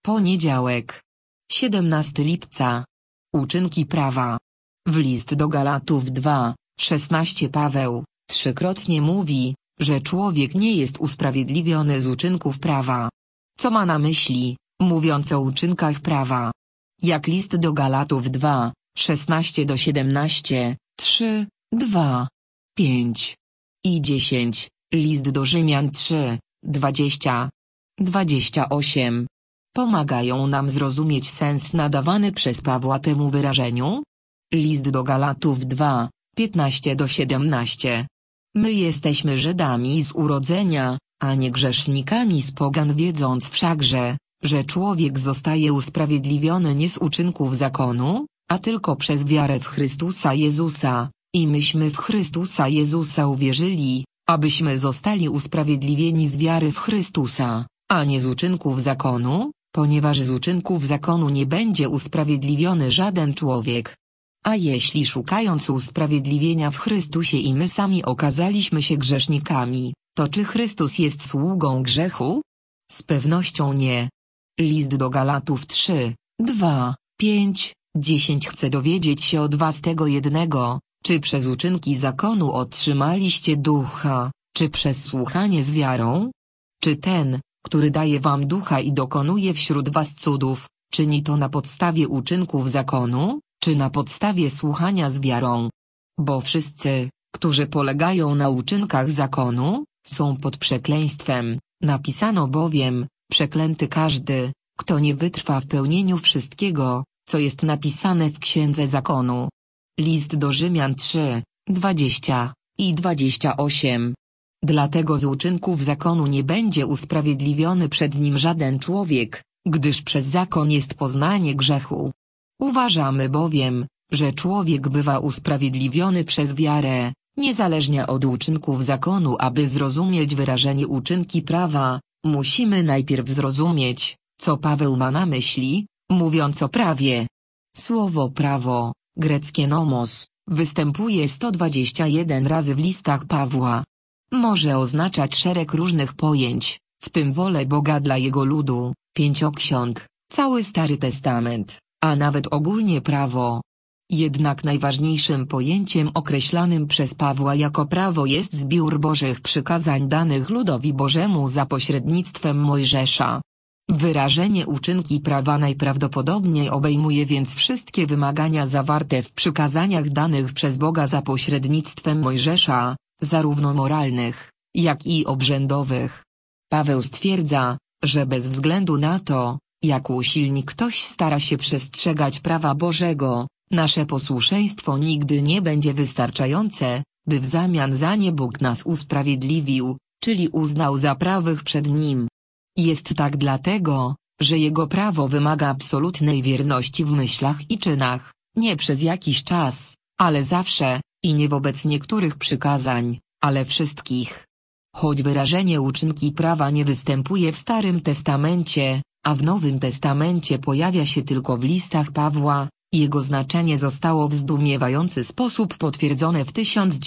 Poniedziałek. 17 lipca. Uczynki prawa. W list do Galatów 2:16 Paweł trzykrotnie mówi, że człowiek nie jest usprawiedliwiony z uczynków prawa. Co ma na myśli, mówiąc o uczynkach prawa? Jak list do Galatów 2:16-17, 3, 2, 5 i 10, list do Rzymian 3:20, 28. Pomagają nam zrozumieć sens nadawany przez Pawła temu wyrażeniu? List do Galatów 2:15-17. My jesteśmy Żydami z urodzenia, a nie grzesznikami z pogan, wiedząc wszakże, że człowiek zostaje usprawiedliwiony nie z uczynków zakonu, a tylko przez wiarę w Chrystusa Jezusa, i myśmy w Chrystusa Jezusa uwierzyli, abyśmy zostali usprawiedliwieni z wiary w Chrystusa, a nie z uczynków zakonu, ponieważ z uczynków zakonu nie będzie usprawiedliwiony żaden człowiek. A jeśli szukając usprawiedliwienia w Chrystusie i my sami okazaliśmy się grzesznikami, to czy Chrystus jest sługą grzechu? Z pewnością nie. List do Galatów 3, 2, 5, 10 Chcę dowiedzieć się od was tego jednego, czy przez uczynki zakonu otrzymaliście ducha, czy przez słuchanie z wiarą? Czy ten, który daje wam ducha i dokonuje wśród was cudów, czyni to na podstawie uczynków zakonu, czy na podstawie słuchania z wiarą? Bo wszyscy, którzy polegają na uczynkach zakonu, są pod przekleństwem, napisano bowiem, przeklęty każdy, kto nie wytrwa w pełnieniu wszystkiego, co jest napisane w Księdze Zakonu. List do Rzymian 3, 20 i 28. Dlatego z uczynków zakonu nie będzie usprawiedliwiony przed nim żaden człowiek, gdyż przez zakon jest poznanie grzechu. Uważamy bowiem, że człowiek bywa usprawiedliwiony przez wiarę, niezależnie od uczynków zakonu. Aby zrozumieć wyrażenie uczynki prawa, musimy najpierw zrozumieć, co Paweł ma na myśli, mówiąc o prawie. Słowo prawo, greckie nomos, występuje 121 razy w listach Pawła. Może oznaczać szereg różnych pojęć, w tym wolę Boga dla Jego ludu, pięcioksiąg, cały Stary Testament, a nawet ogólnie prawo. Jednak najważniejszym pojęciem określanym przez Pawła jako prawo jest zbiór Bożych przykazań danych ludowi Bożemu za pośrednictwem Mojżesza. Wyrażenie uczynki prawa najprawdopodobniej obejmuje więc wszystkie wymagania zawarte w przykazaniach danych przez Boga za pośrednictwem Mojżesza, zarówno moralnych, jak i obrzędowych. Paweł stwierdza, że bez względu na to, jak usilnie ktoś stara się przestrzegać prawa Bożego, nasze posłuszeństwo nigdy nie będzie wystarczające, by w zamian za nie Bóg nas usprawiedliwił, czyli uznał za prawych przed Nim. Jest tak dlatego, że Jego prawo wymaga absolutnej wierności w myślach i czynach, nie przez jakiś czas, ale zawsze, i nie wobec niektórych przykazań, ale wszystkich. Choć wyrażenie uczynki prawa nie występuje w Starym Testamencie, a w Nowym Testamencie pojawia się tylko w listach Pawła, jego znaczenie zostało w zdumiewający sposób potwierdzone w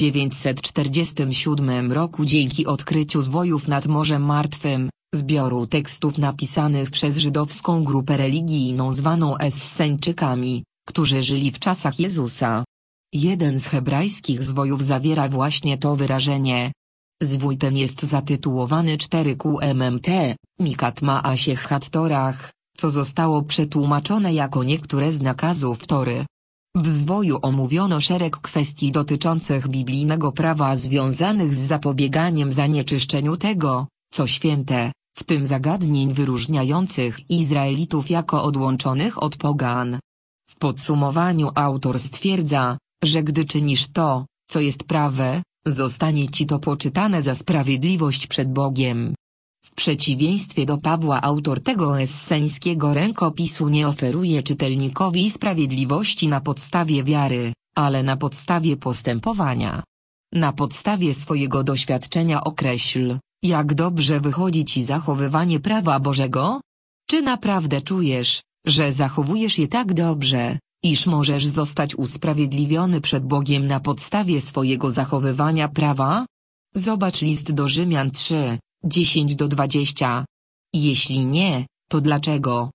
1947 roku dzięki odkryciu zwojów nad Morzem Martwym, zbioru tekstów napisanych przez żydowską grupę religijną zwaną Esseńczykami, którzy żyli w czasach Jezusa. Jeden z hebrajskich zwojów zawiera właśnie to wyrażenie. Zwój ten jest zatytułowany 4QMMT, Mikat Maasiech Hattorach, co zostało przetłumaczone jako niektóre z nakazów Tory. W zwoju omówiono szereg kwestii dotyczących biblijnego prawa związanych z zapobieganiem zanieczyszczeniu tego, co święte, w tym zagadnień wyróżniających Izraelitów jako odłączonych od pogan. W podsumowaniu autor stwierdza, że gdy czynisz to, co jest prawe, zostanie ci to poczytane za sprawiedliwość przed Bogiem. W przeciwieństwie do Pawła autor tego esseńskiego rękopisu nie oferuje czytelnikowi sprawiedliwości na podstawie wiary, ale na podstawie postępowania. Na podstawie swojego doświadczenia określ, jak dobrze wychodzi ci zachowywanie prawa Bożego? Czy naprawdę czujesz, że zachowujesz je tak dobrze, iż możesz zostać usprawiedliwiony przed Bogiem na podstawie swojego zachowywania prawa? Zobacz list do Rzymian 3, 10-20. Jeśli nie, to dlaczego?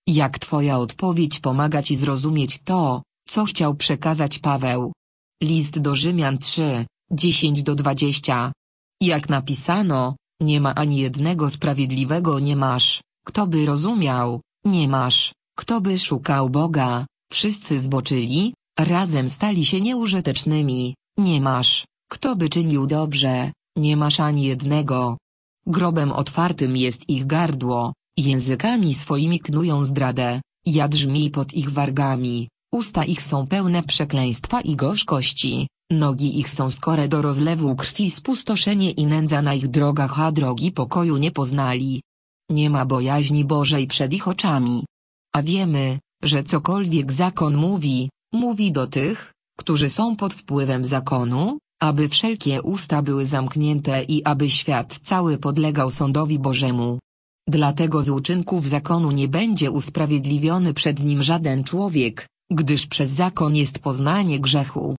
Jak twoja odpowiedź pomaga ci zrozumieć to, co chciał przekazać Paweł? List do Rzymian 3, 10-20. Jak napisano, nie ma ani jednego sprawiedliwego, nie masz, kto by rozumiał, nie masz, kto by szukał Boga, wszyscy zboczyli, razem stali się nieużytecznymi, nie masz, kto by czynił dobrze, nie masz ani jednego. Grobem otwartym jest ich gardło, językami swoimi knują zdradę, jad żmij pod ich wargami, usta ich są pełne przekleństwa i gorzkości, nogi ich są skore do rozlewu krwi, spustoszenie i nędza na ich drogach, a drogi pokoju nie poznali. Nie ma bojaźni Bożej przed ich oczami. A wiemy, że cokolwiek zakon mówi, mówi do tych, którzy są pod wpływem zakonu, aby wszelkie usta były zamknięte i aby świat cały podlegał sądowi Bożemu. Dlatego z uczynków zakonu nie będzie usprawiedliwiony przed nim żaden człowiek, gdyż przez zakon jest poznanie grzechu.